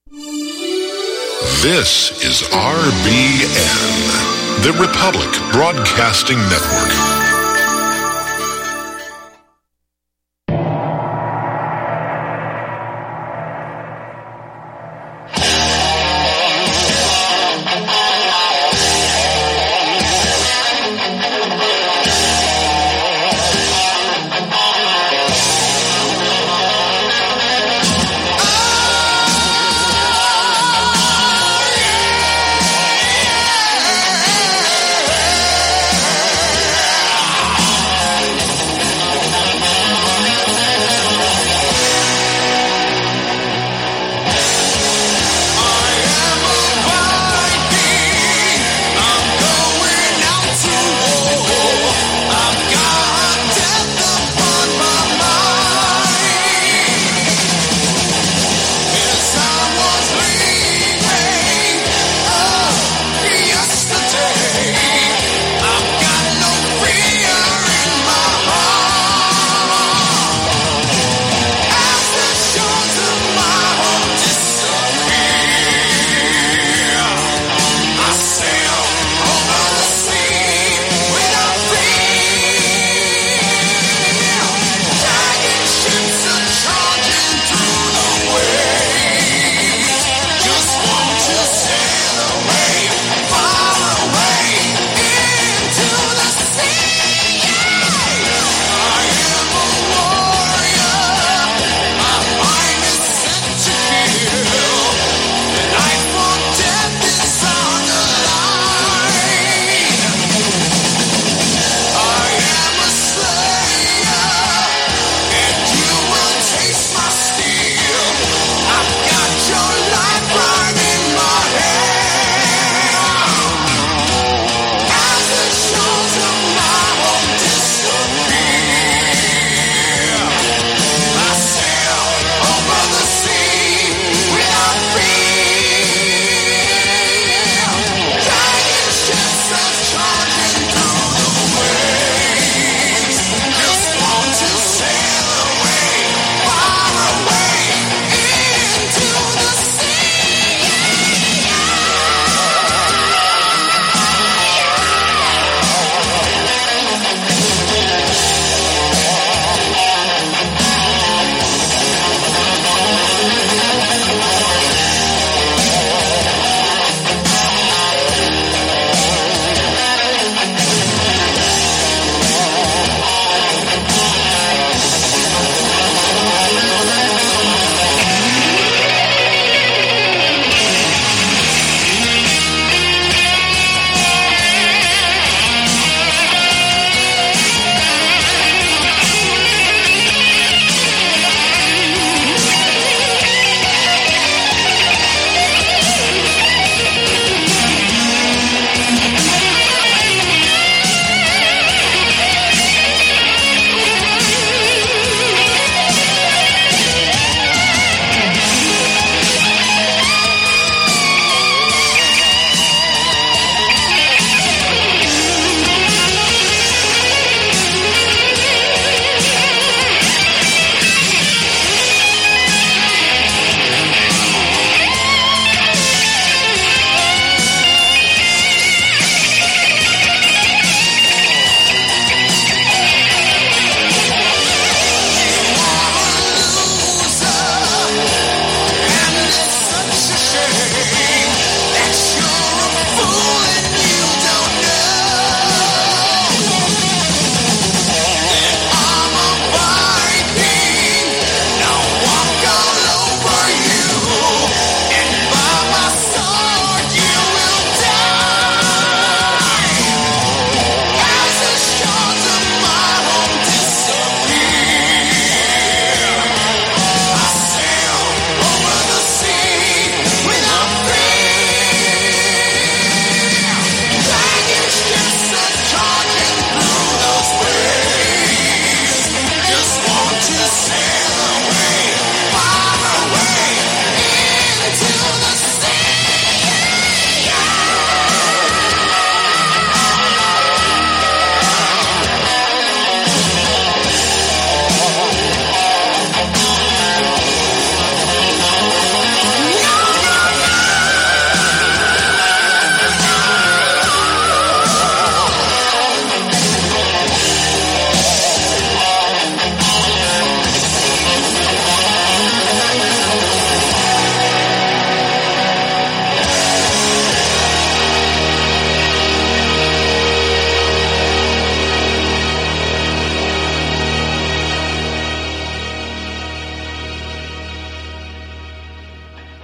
This is RBN, the Republic Broadcasting Network.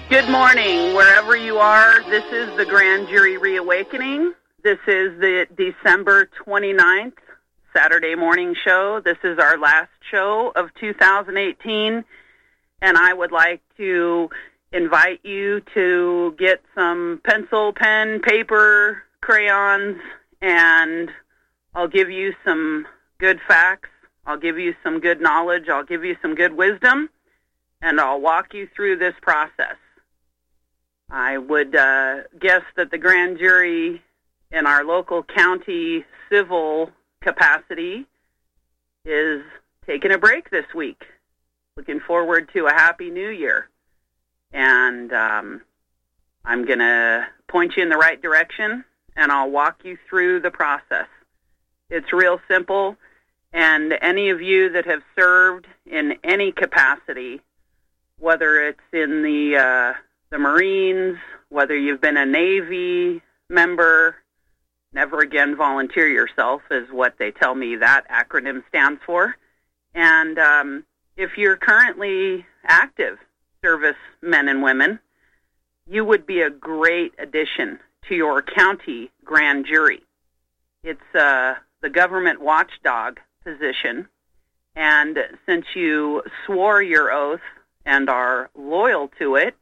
Good morning, wherever you are. This is the Grand Jury Reawakening. This is the December 29th Saturday morning show. This is our last show of 2018, and I would like to invite you to get some pencil, pen, paper, crayons, and I'll give you some good facts. I'll give you some good knowledge. I'll give you some good wisdom, and I'll walk you through this process. I would guess that the grand jury in our local county civil capacity is taking a break this week. Looking forward to a happy new year. And I'm going to point you in the right direction, and I'll walk you through the process. It's real simple, and any of you that have served in any capacity, whether it's in the Marines, whether you've been a Navy member, never again volunteer yourself is what they tell me that acronym stands for. And if you're currently active service men and women, you would be a great addition to your county grand jury. It's the government watchdog position, and since you swore your oath and are loyal to it,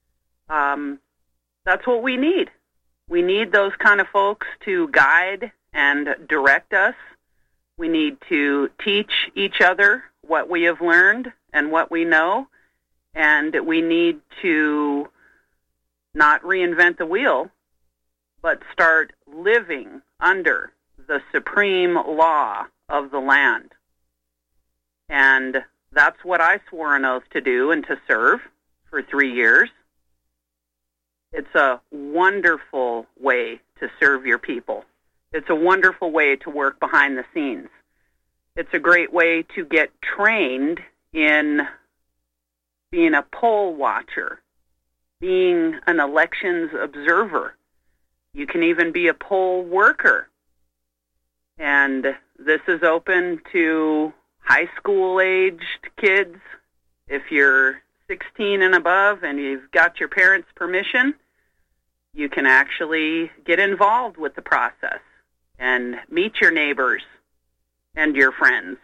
that's what we need. We need those kind of folks to guide and direct us. We need to teach each other what we have learned and what we know, and we need to not reinvent the wheel, but start living under the supreme law of the land. And that's what I swore an oath to do and to serve for 3 years. It's a wonderful way to serve your people. It's a wonderful way to work behind the scenes. It's a great way to get trained in being a poll watcher, being an elections observer. You can even be a poll worker. And this is open to high school-aged kids. If you're 16 and above and you've got your parents' permission, you can actually get involved with the process and meet your neighbors and your friends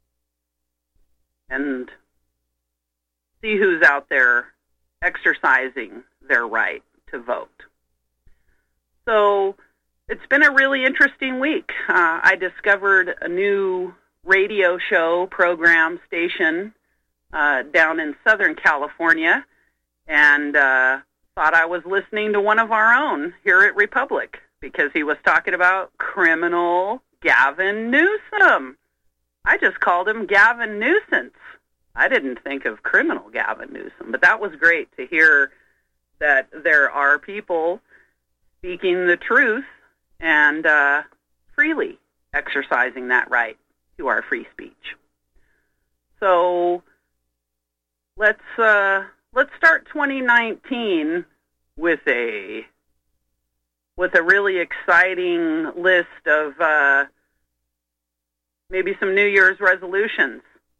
and see who's out there exercising their right to vote. So it's been a really interesting week. I discovered a new radio show program station down in Southern California, and thought I was listening to one of our own here at Republic because he was talking about criminal Gavin Newsom. I just called him Gavin Nuisance. I didn't think of criminal Gavin Newsom, but that was great to hear that there are people speaking the truth and freely exercising that right to our free speech. So let's start 2019 with a really exciting list of maybe some New Year's resolutions.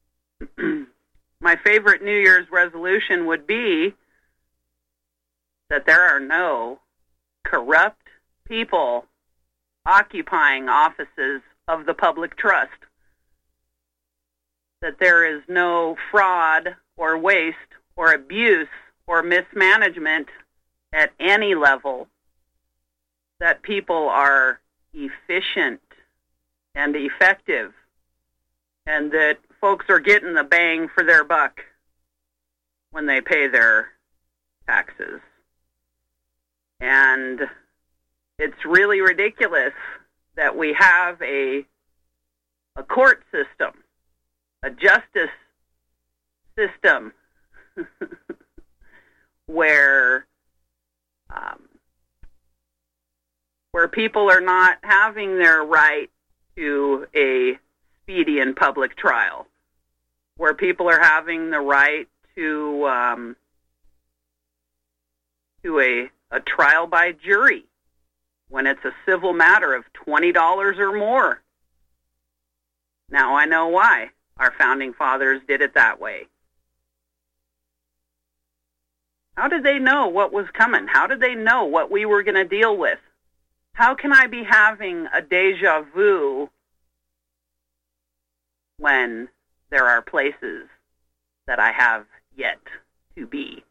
My favorite New Year's resolution would be that there are no corrupt people occupying offices of the public trust, that there is no fraud or waste or abuse or mismanagement at any level, that people are efficient and effective, and that folks are getting the bang for their buck when they pay their taxes. And it's really ridiculous that we have a court system, a justice system where people are not having their right to a speedy and public trial, where people are having the right to a trial by jury when it's a civil matter of $20 or more. Now I know why our founding fathers did it that way. How did they know what was coming? How did they know what we were going to deal with? How can I be having a deja vu when there are places that I have yet to be?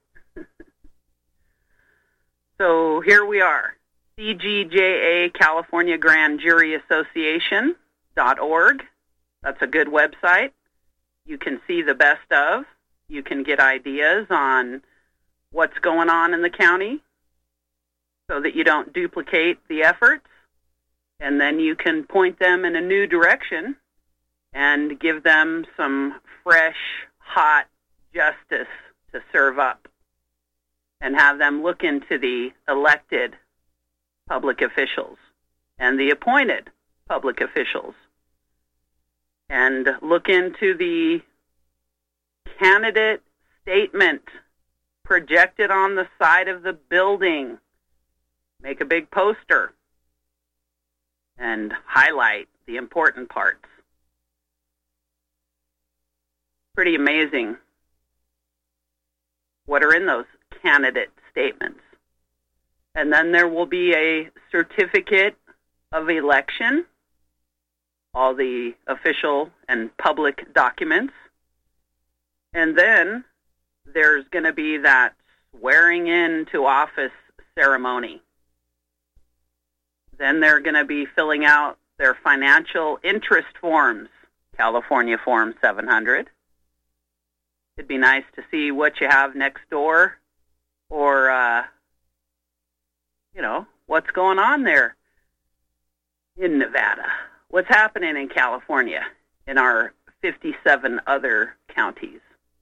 So here we are, CGJA, California Grand Jury Association.org. That's a good website. You can see the best of. You can get ideas on what's going on in the county so that you don't duplicate the efforts. And then you can point them in a new direction and give them some fresh, hot justice to serve up and have them look into the elected public officials and the appointed public officials and look into the candidate statement projected on the side of the building. Make a big poster and highlight the important parts. Pretty amazing what are in those candidate statements. And then there will be a certificate of election, all the official and public documents. And then there's going to be that swearing in to office ceremony. Then they're going to be filling out their financial interest forms, California Form 700. It'd be nice to see what you have next door or, what's going on there in Nevada. What's happening in California in our 57 other counties?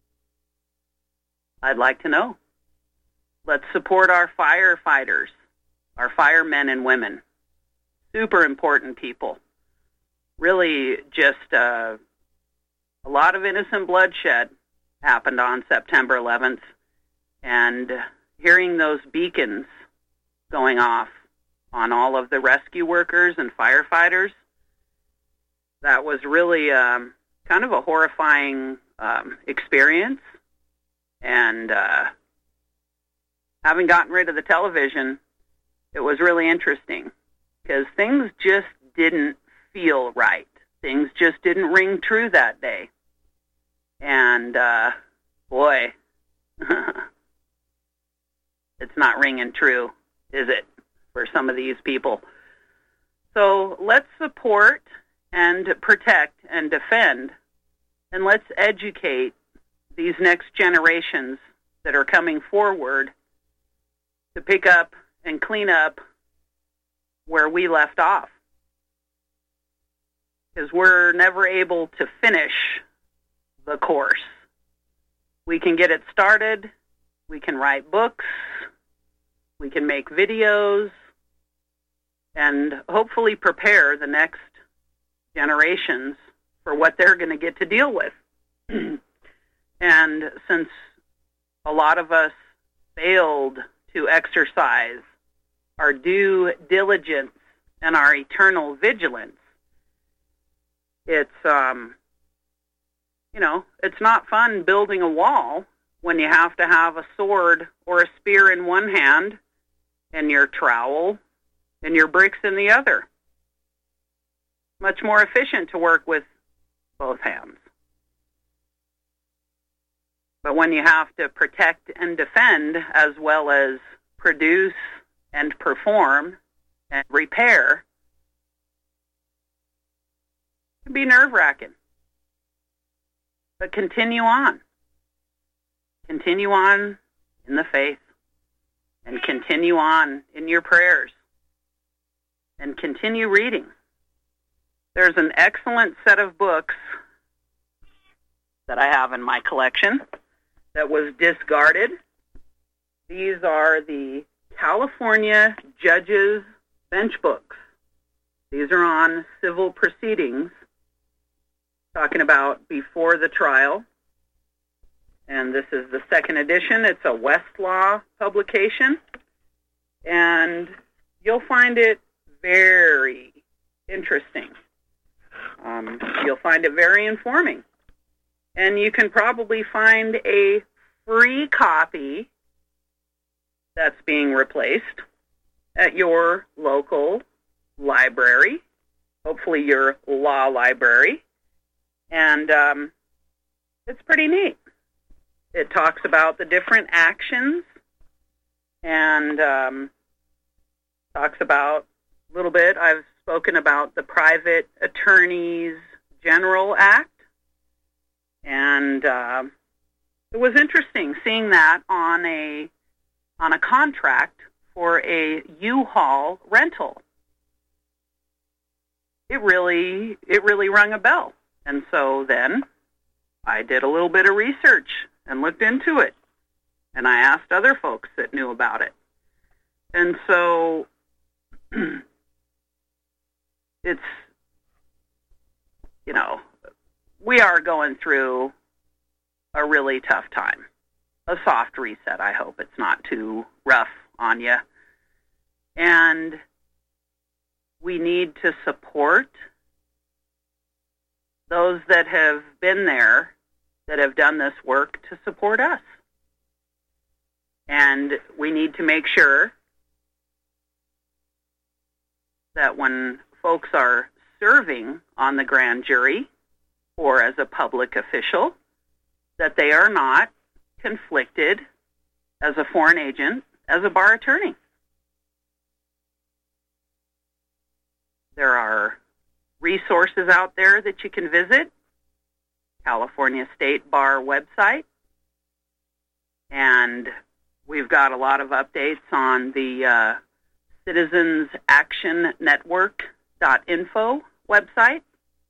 I'd like to know. Let's support our firefighters, our firemen and women. Super important people. Really just a lot of innocent bloodshed happened on September 11th. And hearing those beacons going off on all of the rescue workers and firefighters, that was really kind of a horrifying experience. And having gotten rid of the television, it was really interesting because things just didn't feel right. Things just didn't ring true that day. And, boy, it's not ringing true, is it, for some of these people? So let's support and protect and defend, and let's educate these next generations that are coming forward to pick up and clean up where we left off. Because we're never able to finish the course. We can get it started, we can write books, we can make videos, and hopefully prepare the next generations for what they're going to get to deal with. And since a lot of us failed to exercise our due diligence and our eternal vigilance, it's it's not fun building a wall when you have to have a sword or a spear in one hand and your trowel and your bricks in the other. Much more efficient to work with both hands. But when you have to protect and defend as well as produce and perform and repair, it can be nerve-wracking. But continue on. Continue on in the faith. And continue on in your prayers. And continue reading. There's an excellent set of books that I have in my collection that was discarded. These are the California Judges Bench Books. These are on civil proceedings, talking about before the trial. And this is the second edition. It's a Westlaw publication. And you'll find it very interesting. You'll find it very informing. And you can probably find a free copy that's being replaced at your local library, hopefully your law library, and it's pretty neat. It talks about the different actions and talks about a little bit. I've spoken about the Private Attorneys General Act, and it was interesting seeing that on a contract for a U-Haul rental. It really rung a bell. And so then I did a little bit of research and looked into it. And I asked other folks that knew about it. And so it's, we are going through a really tough time. A soft reset, I hope. It's not too rough on you. And we need to support those that have been there, that have done this work to support us. And we need to make sure that when folks are serving on the grand jury or as a public official, that they are not conflicted as a foreign agent, as a bar attorney. There are resources out there that you can visit, California State Bar website, and we've got a lot of updates on the Citizens Action Network.info website.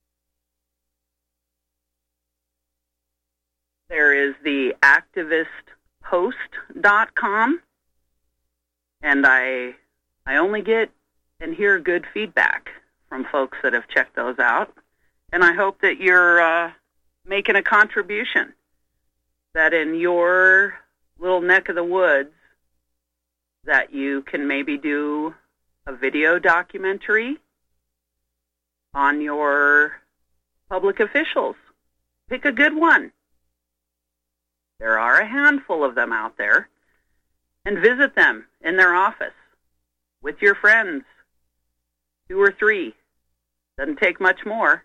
There is the activistpost.com, and I only get and hear good feedback from folks that have checked those out, and I hope that you're making a contribution, that in your little neck of the woods that you can maybe do a video documentary on your public officials. Pick a good one. There are a handful of them out there, and visit them in their office with your friends, 2 or 3. Doesn't take much more.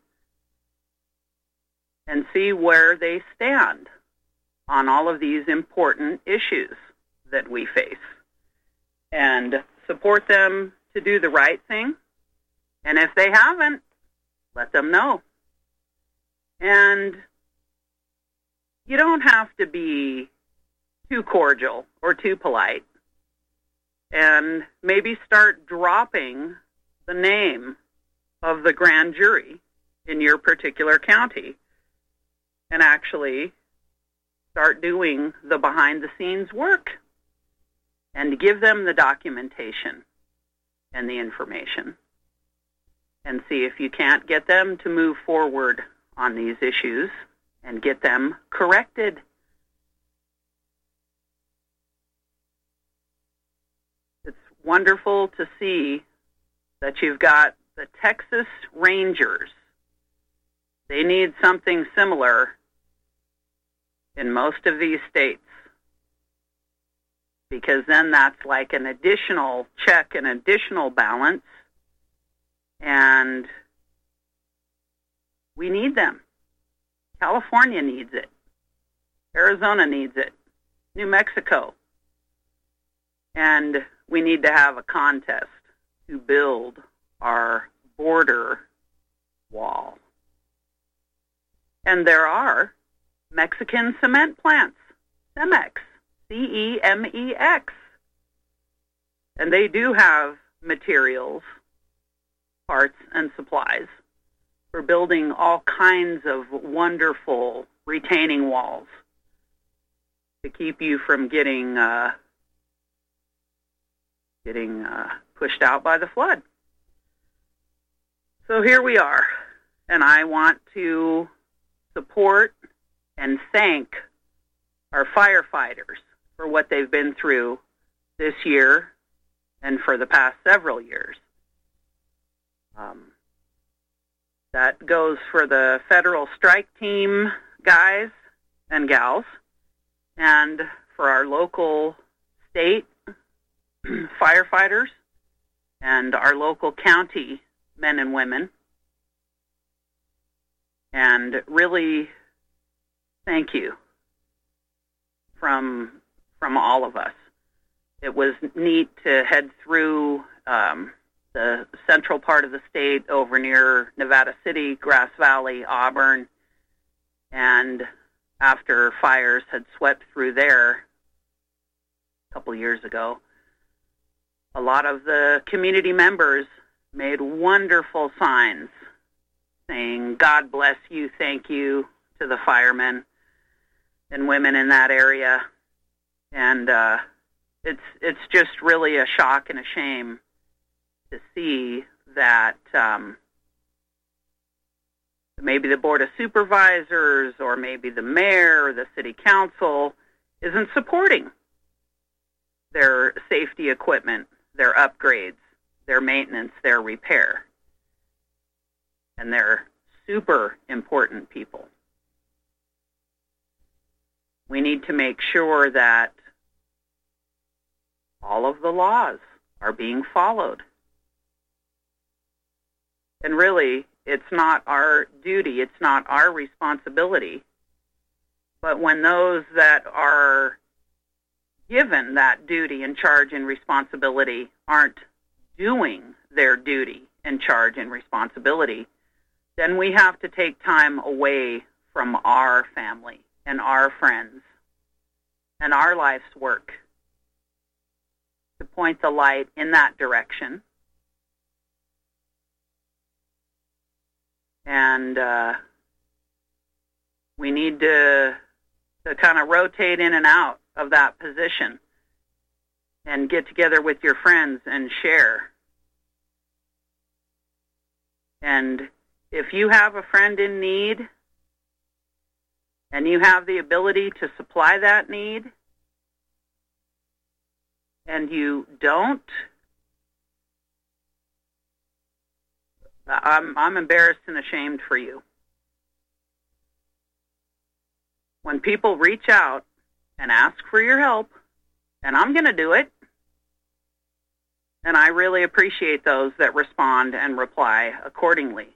And see where they stand on all of these important issues that we face. And support them to do the right thing. And if they haven't, let them know. And you don't have to be too cordial or too polite. And maybe start dropping the name of the grand jury in your particular county and actually start doing the behind-the-scenes work and give them the documentation and the information and see if you can't get them to move forward on these issues and get them corrected. It's wonderful to see that you've got the Texas Rangers. They need something similar in most of these states, because then that's like an additional check, an additional balance, and we need them. California needs it. Arizona needs it. New Mexico. And we need to have a contest to build our border wall. And there are Mexican cement plants, Cemex, C-E-M-E-X. And they do have materials, parts, and supplies for building all kinds of wonderful retaining walls to keep you from getting pushed out by the flood. So here we are, and I want to support and thank our firefighters for what they've been through this year and for the past several years. That goes for the federal strike team guys and gals, and for our local, state, firefighters and our local county men and women. And really, thank you from all of us. It was neat to head through the central part of the state over near Nevada City, Grass Valley, Auburn, and after fires had swept through there a couple years ago, a lot of the community members made wonderful signs saying, "God bless you, thank you," to the firemen and women in that area. And it's just really a shock and a shame to see that maybe the Board of Supervisors or maybe the mayor or the city council isn't supporting their safety equipment, their upgrades, their maintenance, their repair. And they're super important people. We need to make sure that all of the laws are being followed. And really, it's not our duty, it's not our responsibility. But when those that are given that duty and charge and responsibility aren't doing their duty and charge and responsibility, then we have to take time away from our family and our friends and our life's work to point the light in that direction. And we need to kind of rotate in and out of that position and get together with your friends and share. And if you have a friend in need and you have the ability to supply that need and you don't, I'm embarrassed and ashamed for you. When people reach out and ask for your help, and I'm going to do it, and I really appreciate those that respond and reply accordingly.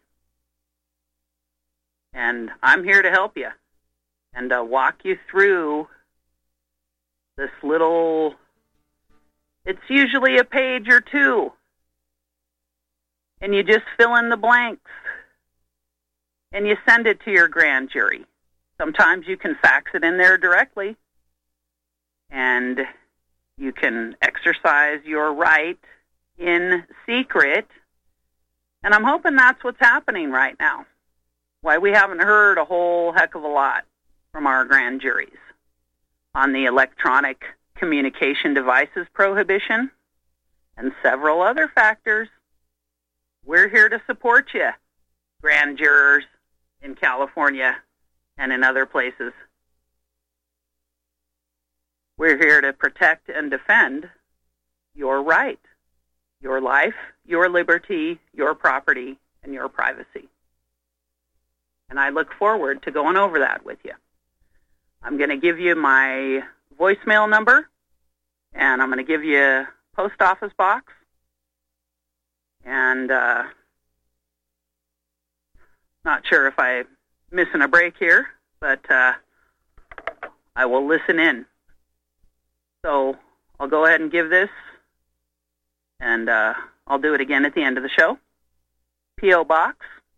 And I'm here to help you and walk you through this little, it's usually a page or two, and you just fill in the blanks, and you send it to your grand jury. Sometimes you can fax it in there directly, and you can exercise your right in secret, and I'm hoping that's what's happening right now. Why we haven't heard a whole heck of a lot from our grand juries on the electronic communication devices prohibition and several other factors. We're here to support you, grand jurors in California and in other places. We're here to protect and defend your right, your life, your liberty, your property, and your privacy. And I look forward to going over that with you. I'm going to give you my voicemail number, and I'm going to give you a post office box. And not sure if I'm missing a break here, but I will listen in. So I'll go ahead and give this, and I'll do it again at the end of the show. P.O. Box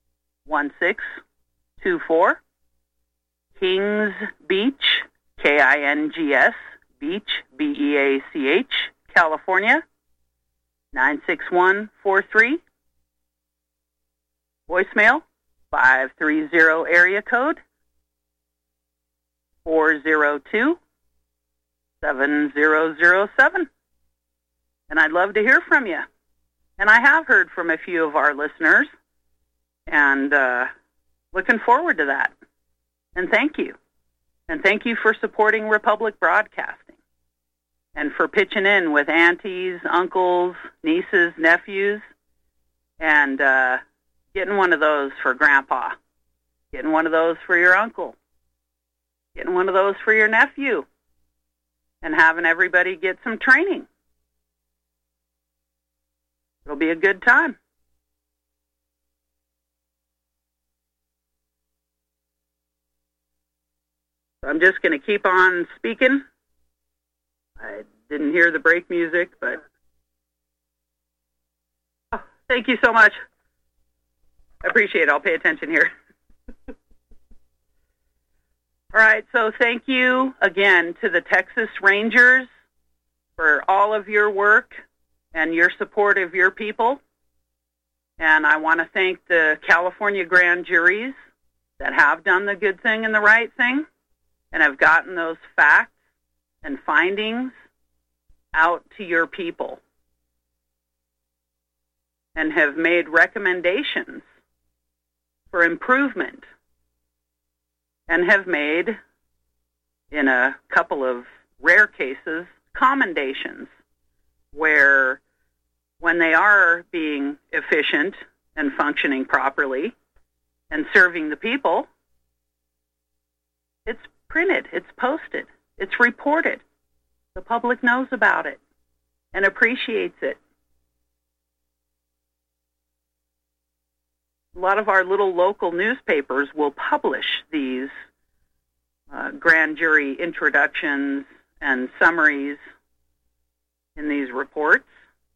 1624, Kings Beach, Kings Beach, Beach, California, 96143. Voicemail 530 area code 402-7007. And I'd love to hear from you. And I have heard from a few of our listeners, and looking forward to that. And thank you. And thank you for supporting Republic Broadcasting and for pitching in with aunties, uncles, nieces, nephews, and getting one of those for Grandpa, getting one of those for your uncle, getting one of those for your nephew, and having everybody get some training It'll be a good time. So I'm just going to keep on speaking. I didn't hear the break music, but thank you so much. I appreciate it. I'll pay attention here. All right, so thank you again to the Texas Rangers for all of your work and your support of your people. And I want to thank the California grand juries that have done the good thing and the right thing and have gotten those facts and findings out to your people and have made recommendations for improvement and have made, in a couple of rare cases, commendations where when they are being efficient and functioning properly and serving the people, it's printed, it's posted, it's reported. The public knows about it and appreciates it. A lot of our little local newspapers will publish these grand jury introductions and summaries in these reports.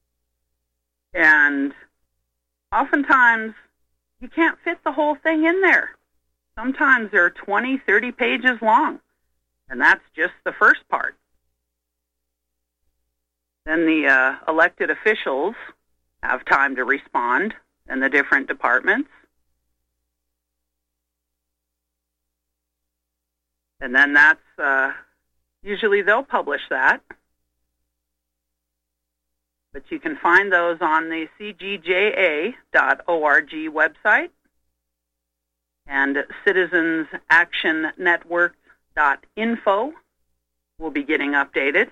And oftentimes, you can't fit the whole thing in there. Sometimes they're 20, 30 pages long, and that's just the first part. Then the elected officials have time to respond in the different departments. And then that's, usually they'll publish that. But you can find those on the cgja.org website and citizensactionnetwork.info will be getting updated.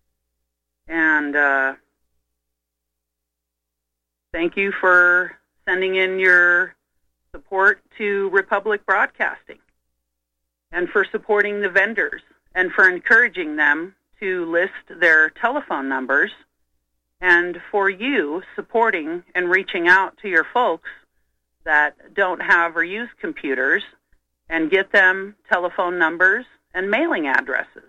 And thank you for sending in your support to Republic Broadcasting and for supporting the vendors and for encouraging them to list their telephone numbers and for you supporting and reaching out to your folks that don't have or use computers and get them telephone numbers and mailing addresses.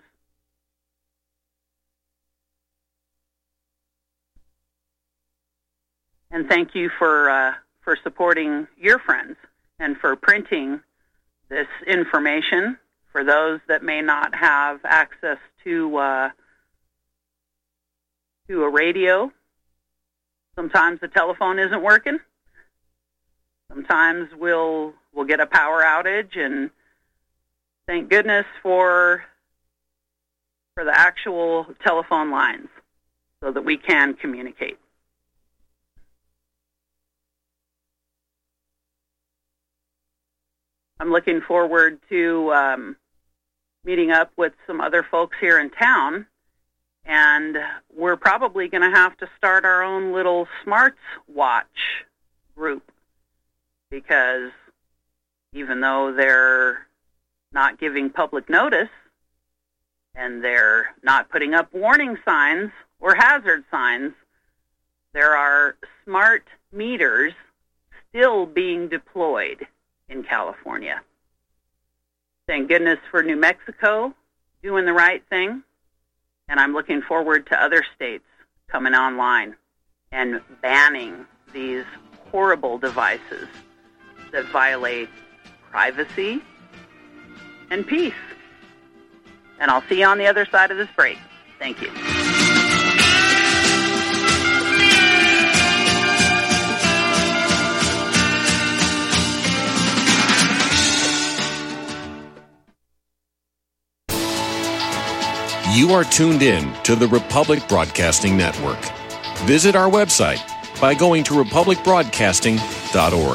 And thank you for supporting your friends and for printing this information for those that may not have access to a radio. Sometimes the telephone isn't working. Sometimes we'll get a power outage, and thank goodness for the actual telephone lines so that we can communicate. I'm looking forward to meeting up with some other folks here in town, and we're probably going to have to start our own little Smarts Watch group, because even though they're not giving public notice and they're not putting up warning signs or hazard signs, there are smart meters still being deployed in California. Thank goodness for New Mexico doing the right thing, and I'm looking forward to other states coming online and banning these horrible devices that violate privacy and peace. And I'll see you on the other side of this break. Thank you. You are tuned in to the Republic Broadcasting Network. Visit our website by going to republicbroadcasting.org.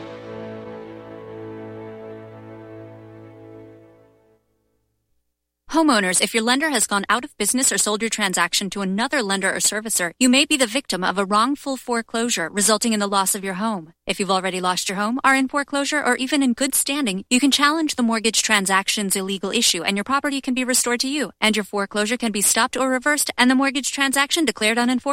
Homeowners, if your lender has gone out of business or sold your transaction to another lender or servicer, you may be the victim of a wrongful foreclosure, resulting in the loss of your home. If you've already lost your home, are in foreclosure, or even in good standing, you can challenge the mortgage transaction's illegal issue, and your property can be restored to you, and your foreclosure can be stopped or reversed, and the mortgage transaction declared unenforceable.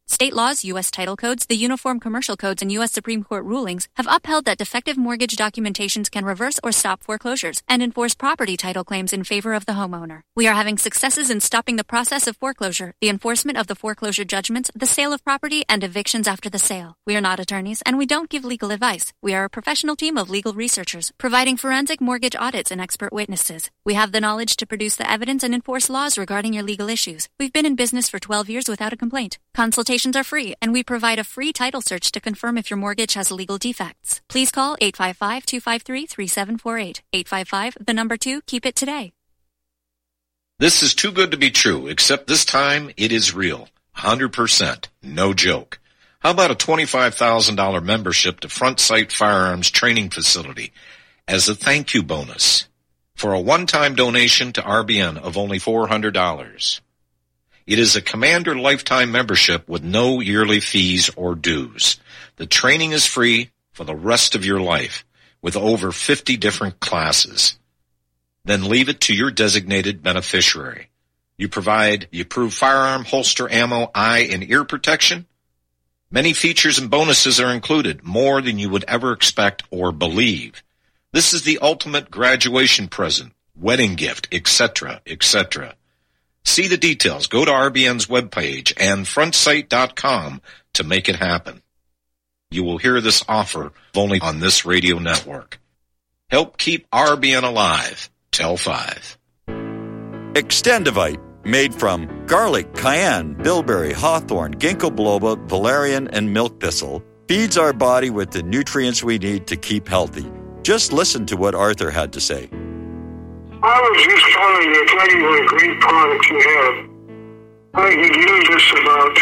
State laws, U.S. title codes, the Uniform Commercial Codes, and U.S. Supreme Court rulings have upheld that defective mortgage documentations can reverse or stop foreclosures and enforce property title claims in favor of the homeowner. We are having successes in stopping the process of foreclosure, the enforcement of the foreclosure judgments, the sale of property, and evictions after the sale. We are not attorneys, and we don't give legal advice. We are a professional team of legal researchers, providing forensic mortgage audits and expert witnesses. We have the knowledge to produce the evidence and enforce laws regarding your legal issues. We've been in business for 12 years without a complaint. Consultations are free, and we provide a free title search to confirm if your mortgage has legal defects. Please call 855-253-3748. 855, 2, keep it today. This is too good to be true, except this time it is real. 100%. No joke. How about a $25,000 membership to Front Sight Firearms Training Facility as a thank you bonus for a one-time donation to RBN of only $400? It is a Commander lifetime membership with no yearly fees or dues. The training is free for the rest of your life with over 50 different classes. Then leave it to your designated beneficiary. You provide the approved firearm, holster, ammo, eye, and ear protection. Many features and bonuses are included, more than you would ever expect or believe. This is the ultimate graduation present, wedding gift, etc., etc. See the details. Go to RBN's webpage and frontsight.com to make it happen. You will hear this offer only on this radio network. Help keep RBN alive. Tell 5. Extendivite, made from garlic, cayenne, bilberry, hawthorn, ginkgo biloba, valerian, and milk thistle, feeds our body with the nutrients we need to keep healthy. Just listen to what Arthur had to say. I was just calling to tell you what a great product you have. I had used this about,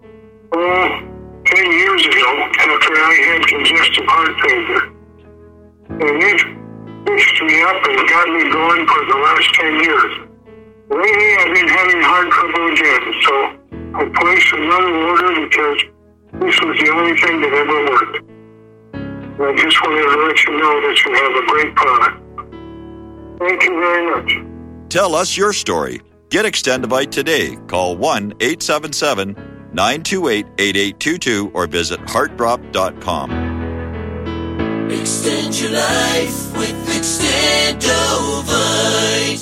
10 years ago after I had congestive heart failure. And it fixed me up and got me going for the last 10 years. Lately I've been having heart trouble again, so I placed another order because this was the only thing that ever worked. And I just wanted to let you know that you have a great product. Thank you very much. Tell us your story. Get Extendivite today. Call 1-877-928-8822 or visit heartdrop.com. Extend your life with Extendovite.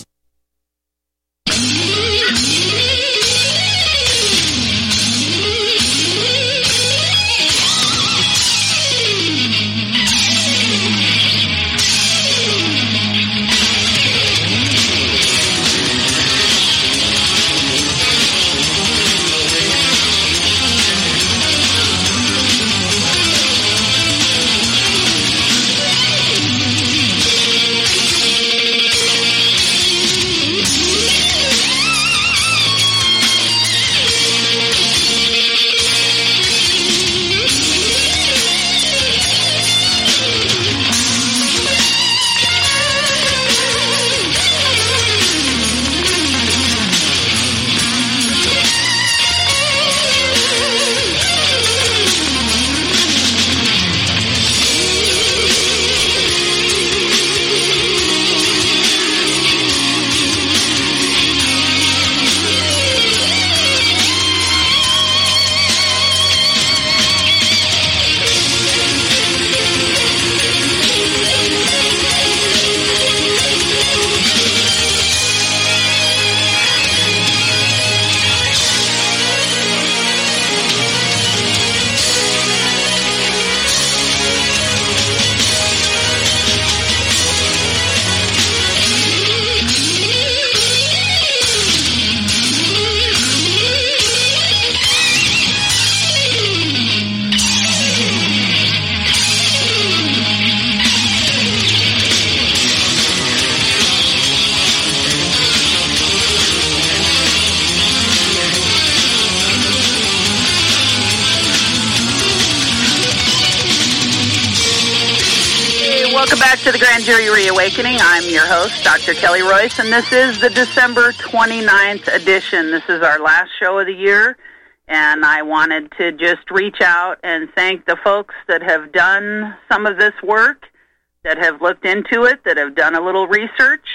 Welcome back to the Grand Jury Reawakening. I'm your host, Dr. Kelly Royce, and this is the December 29th edition. This is our last show of the year, and I wanted to just reach out and thank the folks that have done some of this work, that have looked into it, that have done a little research,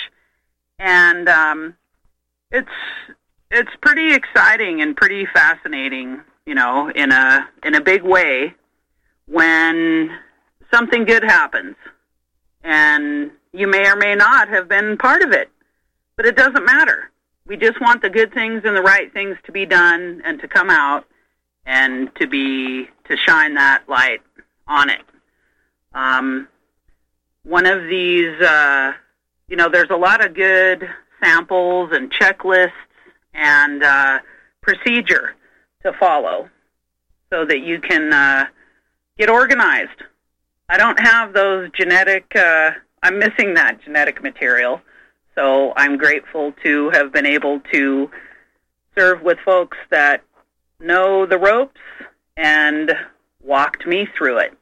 and it's pretty exciting and pretty fascinating in a big way when something good happens. And you may or may not have been part of it, but it doesn't matter. We just want the good things and the right things to be done and to come out and to shine that light on it. One of these, there's a lot of good samples and checklists and procedure to follow so that you can get organized. I don't have those I'm missing that genetic material, so I'm grateful to have been able to serve with folks that know the ropes and walked me through it.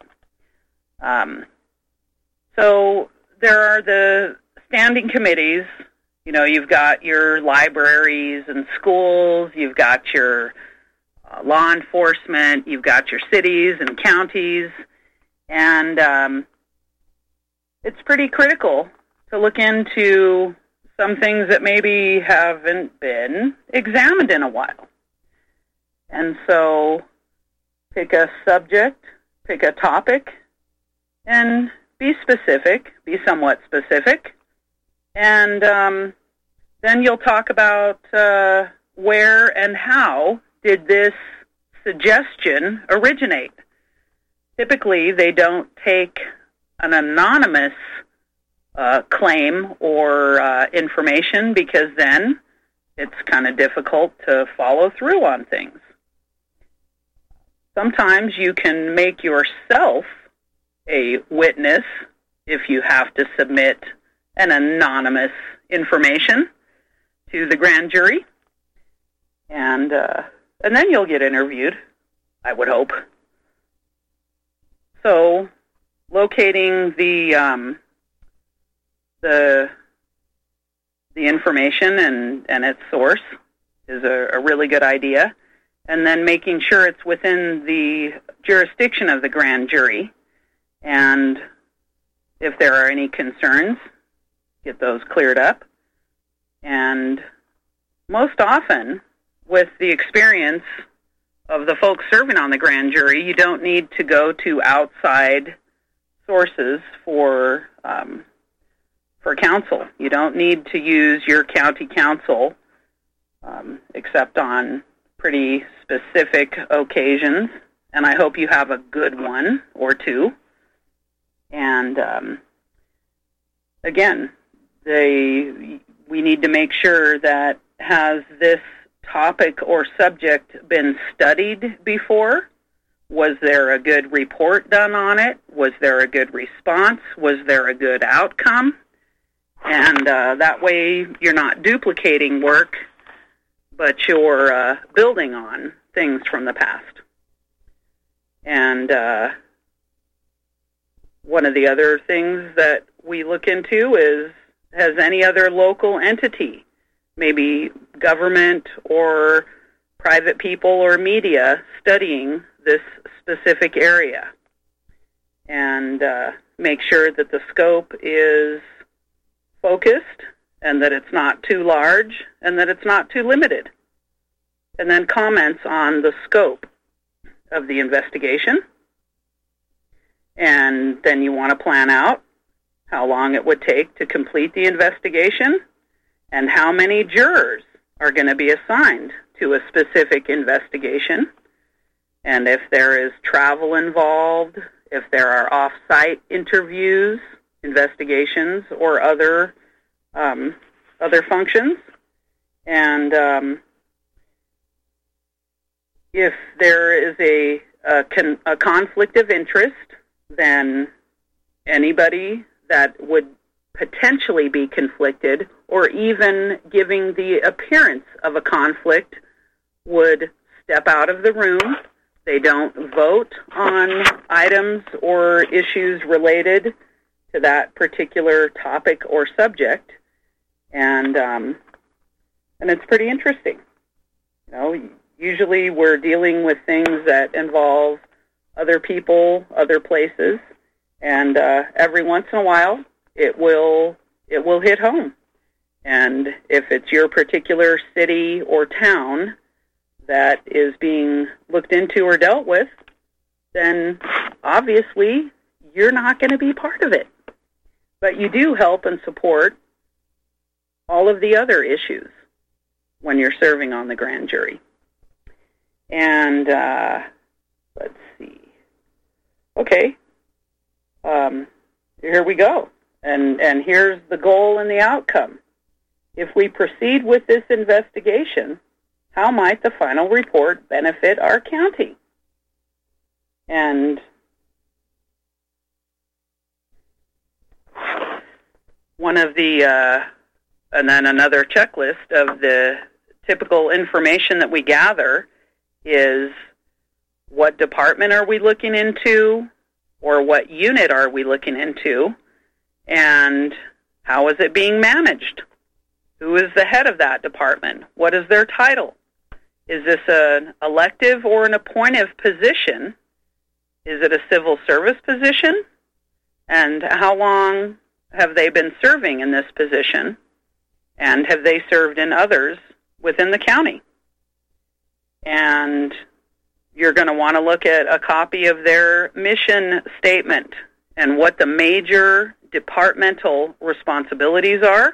So there are the standing committees. You've got your libraries and schools, you've got your law enforcement, you've got your cities and counties, and it's pretty critical to look into some things that maybe haven't been examined in a while. And so pick a subject, pick a topic, and be specific, be somewhat specific, and then you'll talk about where and how did this suggestion originate. Typically, they don't take an anonymous claim or information, because then it's kind of difficult to follow through on things. Sometimes you can make yourself a witness if you have to submit an anonymous information to the grand jury, and then you'll get interviewed, I would hope. So, locating the information and its source is a really good idea, and then making sure it's within the jurisdiction of the grand jury, and if there are any concerns, get those cleared up. And most often, with the experience of the folks serving on the grand jury, you don't need to go to outside sources for counsel. You don't need to use your county counsel, except on pretty specific occasions. And I hope you have a good one or two. And again, we need to make sure that has this topic or subject been studied before? Was there a good report done on it? Was there a good response? Was there a good outcome? And that way you're not duplicating work, but you're building on things from the past. And one of the other things that we look into is, has any other local entity, maybe government or private people or media, studying this specific area? And make sure that the scope is focused and that it's not too large and that it's not too limited. And then comments on the scope of the investigation. And then you want to plan out how long it would take to complete the investigation and how many jurors are going to be assigned to a specific investigation. And if there is travel involved, if there are off-site interviews, investigations, or other functions. And if there is a conflict of interest, then anybody that would potentially be conflicted or even giving the appearance of a conflict would step out of the room. They don't vote on items or issues related to that particular topic or subject, and it's pretty interesting. Usually we're dealing with things that involve other people, other places, and every once in a while it will hit home. And if it's your particular city or town that is being looked into or dealt with, then obviously you're not going to be part of it. But you do help and support all of the other issues when you're serving on the grand jury. And let's see. Okay. Here we go. And here's the goal and the outcome. If we proceed with this investigation, how might the final report benefit our county? And one of the, and then another checklist of the typical information that we gather is what department are we looking into, or what unit are we looking into, and how is it being managed? Who is the head of that department? What is their title? Is this an elective or an appointive position? Is it a civil service position? And how long have they been serving in this position? And have they served in others within the county? And you're going to want to look at a copy of their mission statement and what the major departmental responsibilities are.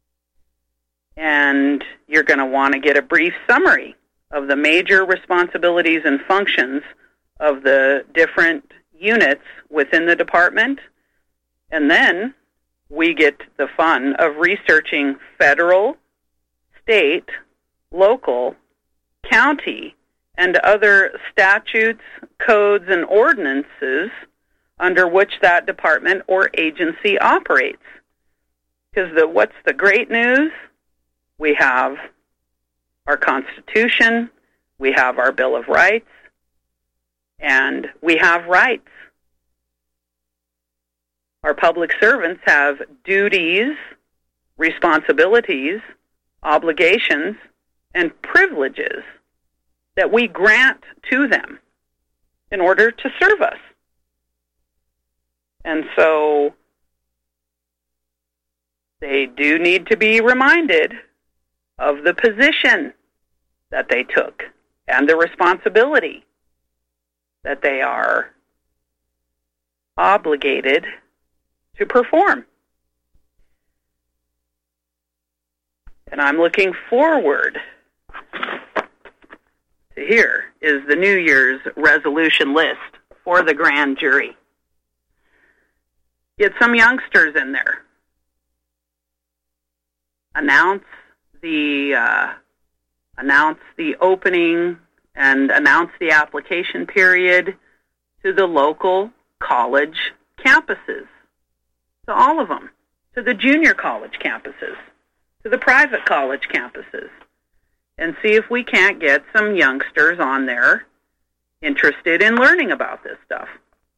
And you're going to want to get a brief summary of the major responsibilities and functions of the different units within the department. And then we get the fun of researching federal, state, local, county, and other statutes, codes, and ordinances under which that department or agency operates. Because what's the great news? We have our Constitution, we have our Bill of Rights, and we have rights. Our public servants have duties, responsibilities, obligations, and privileges that we grant to them in order to serve us. And so they do need to be reminded of the position that they took and the responsibility that they are obligated to perform. And I'm looking forward to here is the New Year's resolution list for the grand jury. Get some youngsters in there. Announce the opening and announce the application period to the local college campuses, to all of them, to the junior college campuses, to the private college campuses, and see if we can't get some youngsters on there interested in learning about this stuff.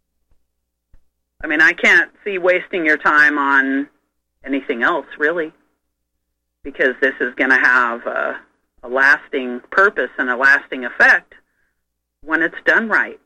I mean, I can't see wasting your time on anything else, really, because this is going to have a lasting purpose and a lasting effect when it's done right.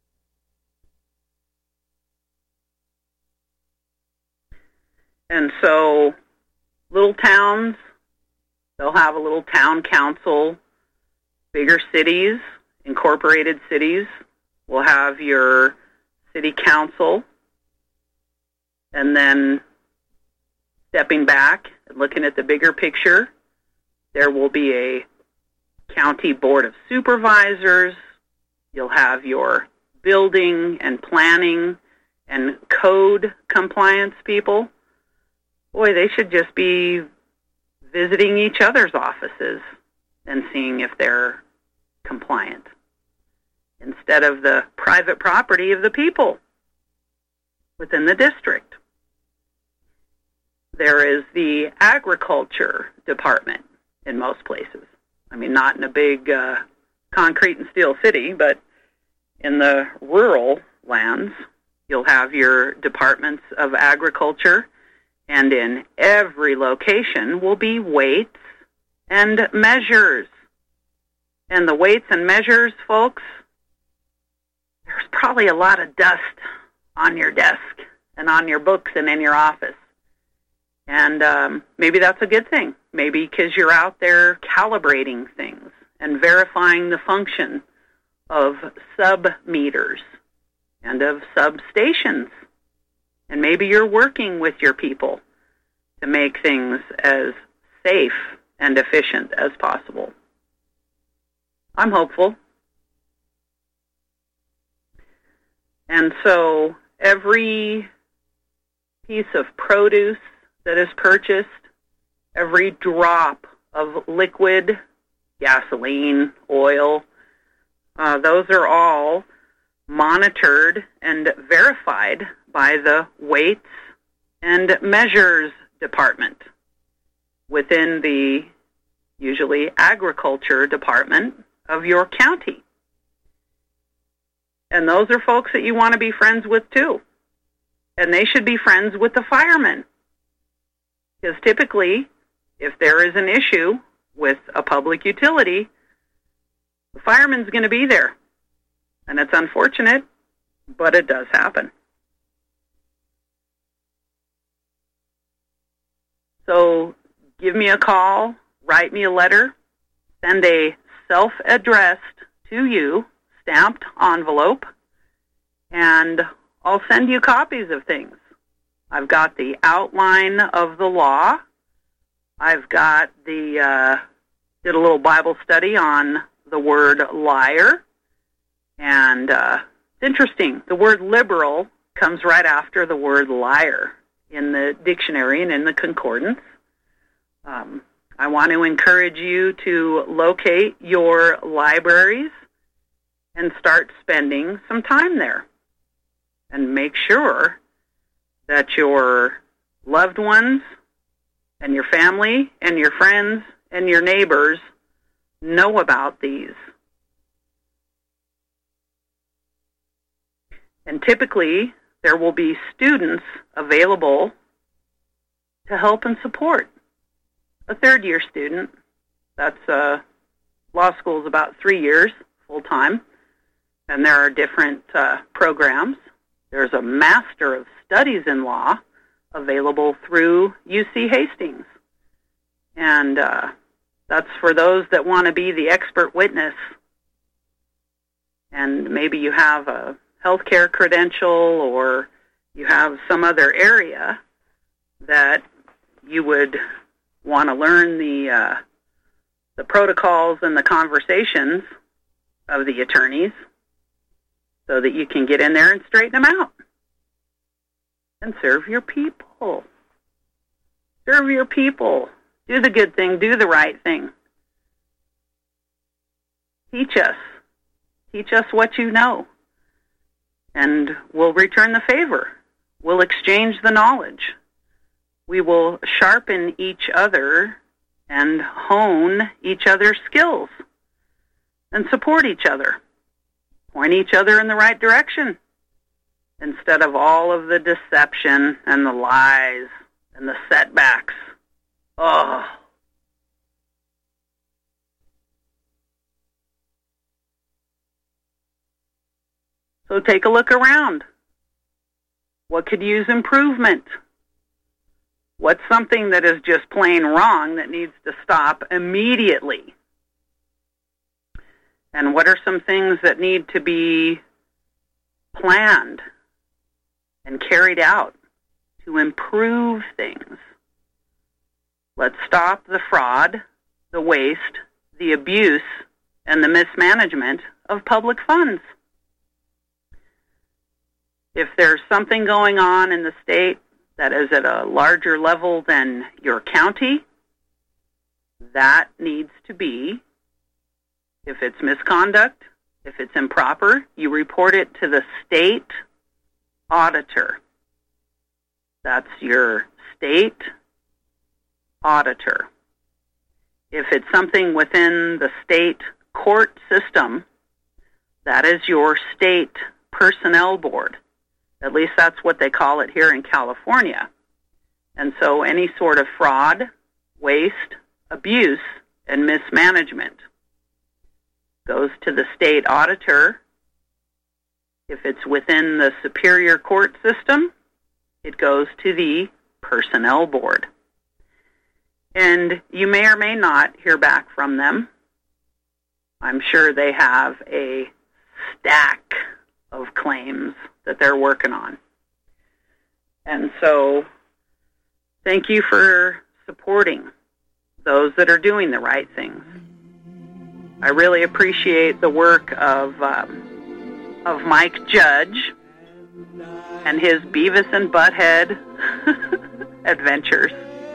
And so little towns, they'll have a little town council. Bigger cities, incorporated cities, will have your city council. And then stepping back and looking at the bigger picture, there will be a county board of supervisors. You'll have your building and planning and code compliance people. Boy, they should just be visiting each other's offices and seeing if they're compliant, instead of the private property of the people within the district. There is the agriculture department in most places. I mean, not in a big concrete and steel city, but in the rural lands, you'll have your departments of agriculture, and in every location will be weights and measures. And the weights and measures, folks, there's probably a lot of dust on your desk and on your books and in your office. And maybe that's a good thing. Maybe because you're out there calibrating things and verifying the function of sub-meters and of substations. And maybe you're working with your people to make things as safe and efficient as possible. I'm hopeful. And so every piece of produce that is purchased, every drop of liquid, gasoline, oil, those are all monitored and verified by the Weights and Measures Department within the usually agriculture department of your county. And those are folks that you want to be friends with too. And they should be friends with the firemen. Because typically, if there is an issue with a public utility, the fireman's going to be there. And it's unfortunate, but it does happen. So give me a call, write me a letter, send a self-addressed to you, stamped envelope, and I'll send you copies of things. I've got the outline of the law. I've got did a little Bible study on the word liar. And it's interesting, the word liberal comes right after the word liar in the dictionary and in the concordance. I want to encourage you to locate your libraries and start spending some time there. And make sure that your loved ones and your family and your friends and your neighbors know about these. And typically, there will be students available to help and support. A third-year student, that's law school is about 3 years full-time, and there are different programs. There's a Master of Studies in Law available through UC Hastings. And that's for those that want to be the expert witness. And maybe you have a healthcare credential or you have some other area that you would want to learn the protocols and the conversations of the attorneys so that you can get in there and straighten them out and serve your people. Serve your people. Do the good thing. Do the right thing. Teach us. Teach us what you know. And we'll return the favor. We'll exchange the knowledge. We will sharpen each other and hone each other's skills and support each other. Point each other in the right direction instead of all of the deception and the lies and the setbacks. Oh. So take a look around. What could use improvement? What's something that is just plain wrong that needs to stop immediately? And what are some things that need to be planned and carried out to improve things? Let's stop the fraud, the waste, the abuse, and the mismanagement of public funds. If there's something going on in the state that is at a larger level than your county, that needs to be, if it's misconduct, if it's improper, you report it to the state auditor. That's your state auditor. If it's something within the state court system, that is your state personnel board. At least that's what they call it here in California. And so any sort of fraud, waste, abuse, and mismanagement goes to the state auditor. If it's within the superior court system, it goes to the personnel board. And you may or may not hear back from them. I'm sure they have a stack of claims that they're working on. And so, thank you for supporting those that are doing the right things. I really appreciate the work of Mike Judge and his Beavis and Butthead adventures.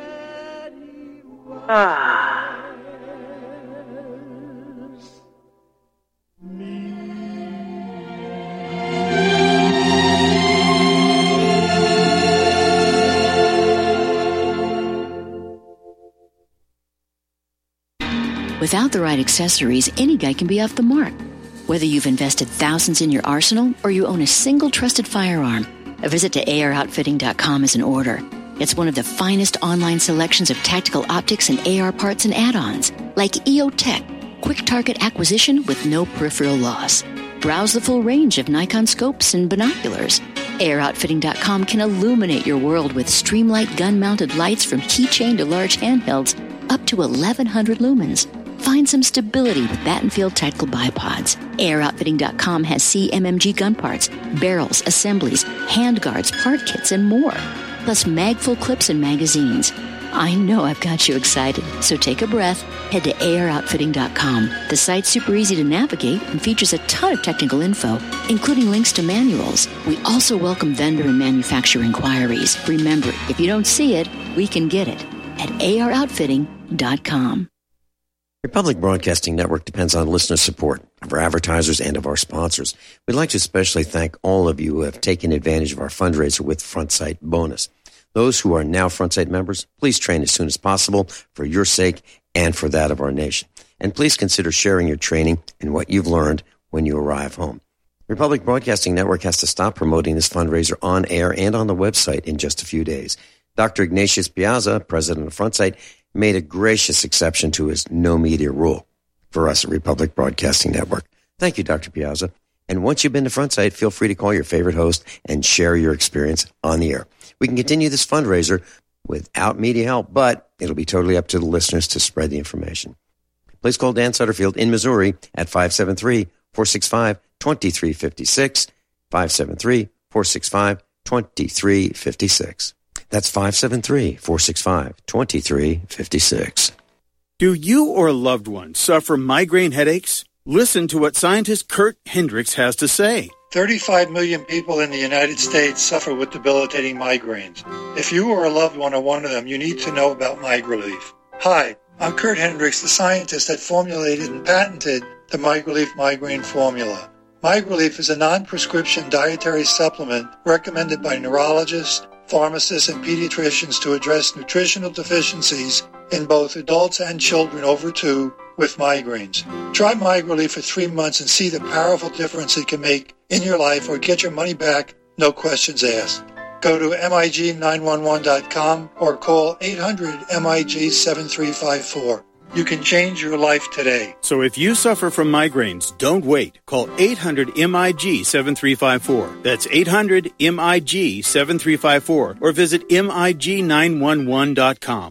Without the right accessories, any guy can be off the mark. Whether you've invested thousands in your arsenal or you own a single trusted firearm, a visit to AROutfitting.com is in order. It's one of the finest online selections of tactical optics and AR parts and add-ons, like EOTech, quick target acquisition with no peripheral loss. Browse the full range of Nikon scopes and binoculars. AROutfitting.com can illuminate your world with Streamlight gun-mounted lights from keychain to large handhelds up to 1,100 lumens. Find some stability with Battenfield Tactical Bipods. AirOutfitting.com has CMMG gun parts, barrels, assemblies, handguards, part kits, and more. Plus magful clips and magazines. I know I've got you excited, so take a breath. Head to AirOutfitting.com. The site's super easy to navigate and features a ton of technical info, including links to manuals. We also welcome vendor and manufacturer inquiries. Remember, if you don't see it, we can get it at AirOutfitting.com. Republic Broadcasting Network depends on listener support of our advertisers and of our sponsors. We'd like to especially thank all of you who have taken advantage of our fundraiser with FrontSight Bonus. Those who are now FrontSight members, please train as soon as possible for your sake and for that of our nation. And please consider sharing your training and what you've learned when you arrive home. Republic Broadcasting Network has to stop promoting this fundraiser on air and on the website in just a few days. Dr. Ignatius Piazza, president of FrontSight, made a gracious exception to his no media rule for us at Republic Broadcasting Network. Thank you, Dr. Piazza. And once you've been to FrontSight, feel free to call your favorite host and share your experience on the air. We can continue this fundraiser without media help, but it'll be totally up to the listeners to spread the information. Please call Dan Sutterfield in Missouri at 573-465-2356, 573-465-2356. That's 573-465-2356. Do you or a loved one suffer migraine headaches? Listen to what scientist Kurt Hendricks has to say. 35 million people in the United States suffer with debilitating migraines. If you or a loved one are one of them, you need to know about MigraLief. Hi, I'm Kurt Hendricks, the scientist that formulated and patented the MigraLief migraine formula. MigraLief is a non-prescription dietary supplement recommended by neurologists, pharmacists, and pediatricians to address nutritional deficiencies in both adults and children over 2 with migraines. Try MigraLief for 3 months and see the powerful difference it can make in your life, or get your money back, no questions asked. Go to MIG911.com or call 800-MIG-7354. You can change your life today. So if you suffer from migraines, don't wait. Call 800-MIG-7354. That's 800-MIG-7354. Or visit MIG911.com.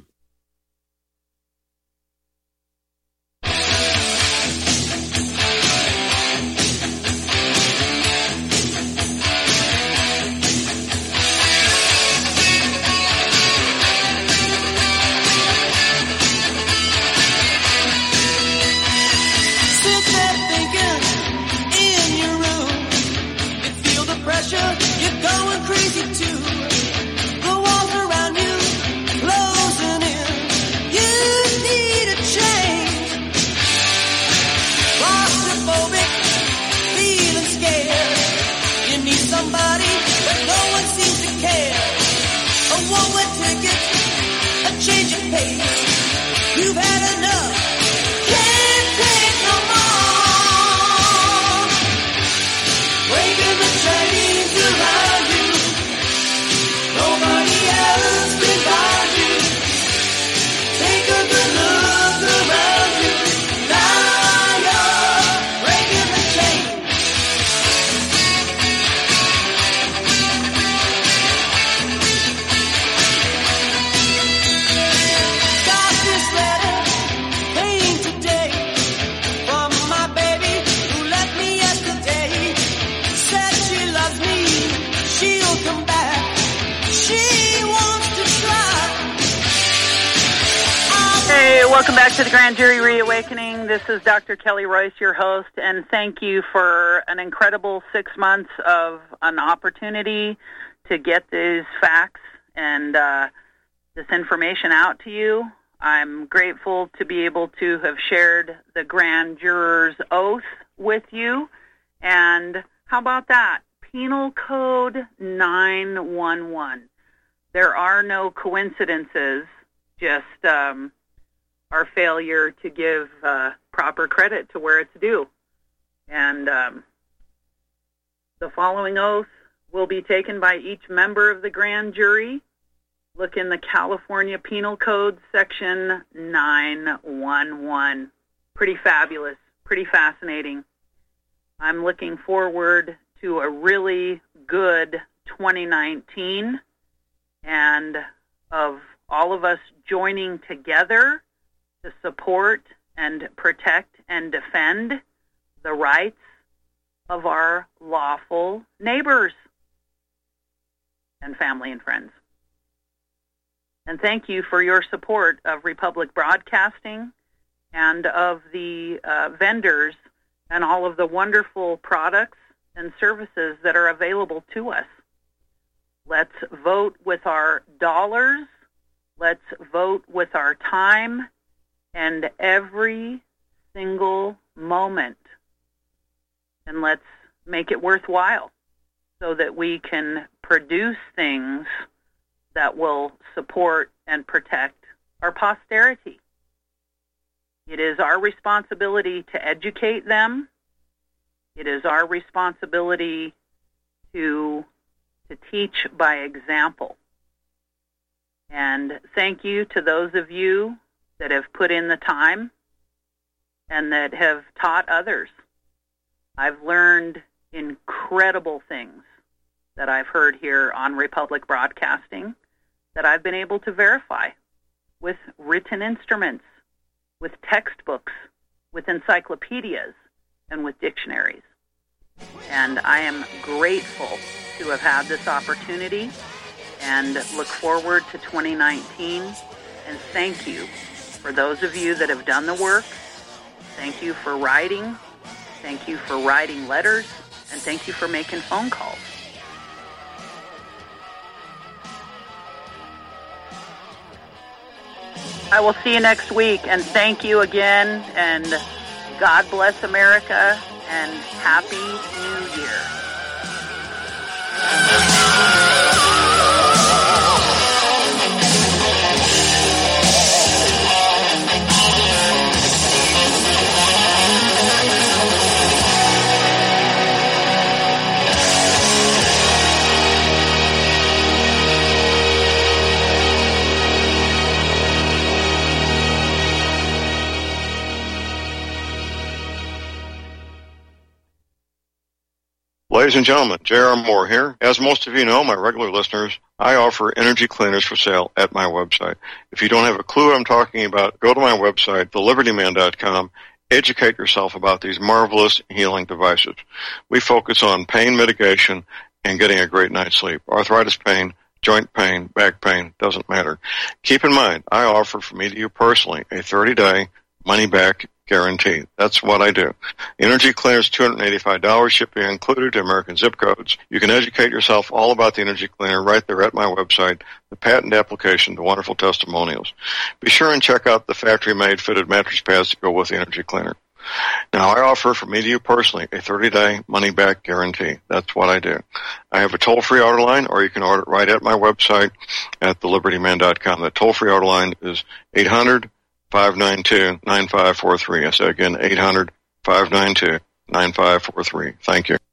You're going crazy too. The walls around you closing in. Welcome back to the Grand Jury Reawakening. This is Dr. Kelly Royce, your host, and thank you for an incredible 6 months of an opportunity to get these facts and this information out to you. I'm grateful to be able to have shared the Grand Juror's Oath with you. And how about that? Penal Code 911. There are no coincidences, just our failure to give proper credit to where it's due. And the following oath will be taken by each member of the grand jury. Look in the California Penal Code, Section 911. Pretty fabulous, pretty fascinating. I'm looking forward to a really good 2019 and of all of us joining together to support and protect and defend the rights of our lawful neighbors and family and friends. And thank you for your support of Republic Broadcasting and of the vendors and all of the wonderful products and services that are available to us. Let's vote with our dollars. Let's vote with our time and every single moment. And let's make it worthwhile so that we can produce things that will support and protect our posterity. It is our responsibility to educate them. It is our responsibility to teach by example. And thank you to those of you that have put in the time and that have taught others. I've learned incredible things that I've heard here on Republic Broadcasting that I've been able to verify with written instruments, with textbooks, with encyclopedias, and with dictionaries. And I am grateful to have had this opportunity and look forward to 2019. And thank you for those of you that have done the work. Thank you for writing. Thank you for writing letters. And thank you for making phone calls. I will see you next week, and thank you again, and God bless America, and Happy New Year. Ladies and gentlemen, J.R. Moore here. As most of you know, my regular listeners, I offer energy cleaners for sale at my website. If you don't have a clue what I'm talking about, go to my website, thelibertyman.com, educate yourself about these marvelous healing devices. We focus on pain mitigation and getting a great night's sleep. Arthritis pain, joint pain, back pain, doesn't matter. Keep in mind, I offer from me to you personally a 30-day money-back guarantee. That's what I do. Energy cleaners, $285, shipping included to American zip codes. You can educate yourself all about the energy cleaner right there at my website, the patent application, the wonderful testimonials. Be sure and check out the factory-made fitted mattress pads to go with the energy cleaner. Now, I offer from me to you personally a 30-day money-back guarantee. That's what I do. I have a toll-free order line, or you can order it right at my website at thelibertyman.com. The toll-free order line is 800-592-9543. I say again, 800-592-9543. Thank you.